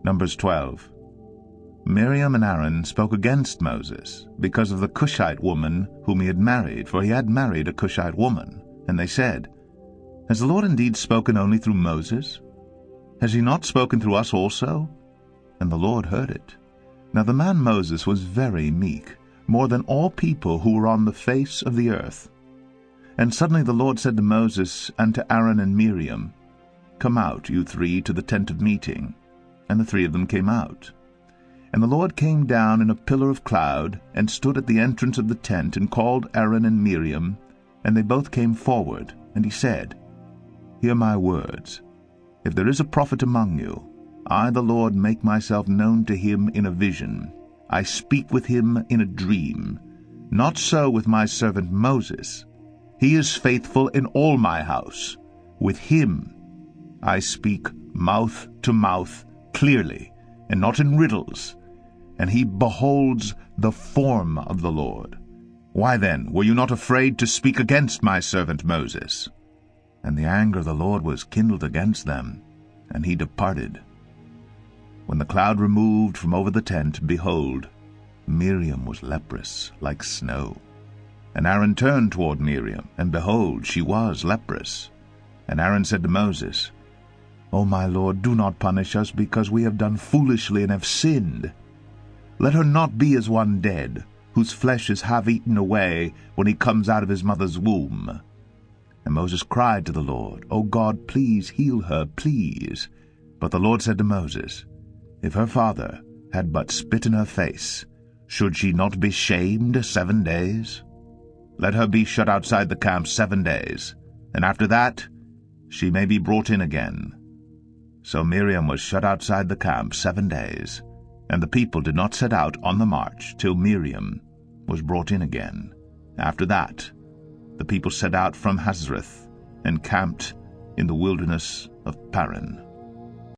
Numbers 12. Miriam and Aaron spoke against Moses because of the Cushite woman whom he had married, for he had married a Cushite woman. And they said, Has the Lord indeed spoken only through Moses? Has he not spoken through us also? And the Lord heard it. Now the man Moses was very meek, more than all people who were on the face of the earth. And suddenly the Lord said to Moses and to Aaron and Miriam, Come out, you three, to the tent of meeting. And the three of them came out. And the Lord came down in a pillar of cloud, and stood at the entrance of the tent, and called Aaron and Miriam, and they both came forward. And he said, Hear my words. If there is a prophet among you, I, the Lord, make myself known to him in a vision. I speak with him in a dream. Not so with my servant Moses. He is faithful in all my house. With him I speak mouth to mouth clearly, and not in riddles, and he beholds the form of the Lord. Why then were you not afraid to speak against my servant Moses? And the anger of the Lord was kindled against them, and he departed. When the cloud removed from over the tent, behold, Miriam was leprous like snow. And Aaron turned toward Miriam, and behold, she was leprous. And Aaron said to Moses, O my Lord, do not punish us, because we have done foolishly and have sinned. Let her not be as one dead, whose flesh is half eaten away when he comes out of his mother's womb. And Moses cried to the Lord, O God, please heal her, please. But the Lord said to Moses, If her father had but spit in her face, should she not be shamed 7 days? Let her be shut outside the camp 7 days, and after that she may be brought in again. So Miriam was shut outside the camp 7 days, and the people did not set out on the march till Miriam was brought in again. After that the people set out from Hazareth and camped in the wilderness of Paran.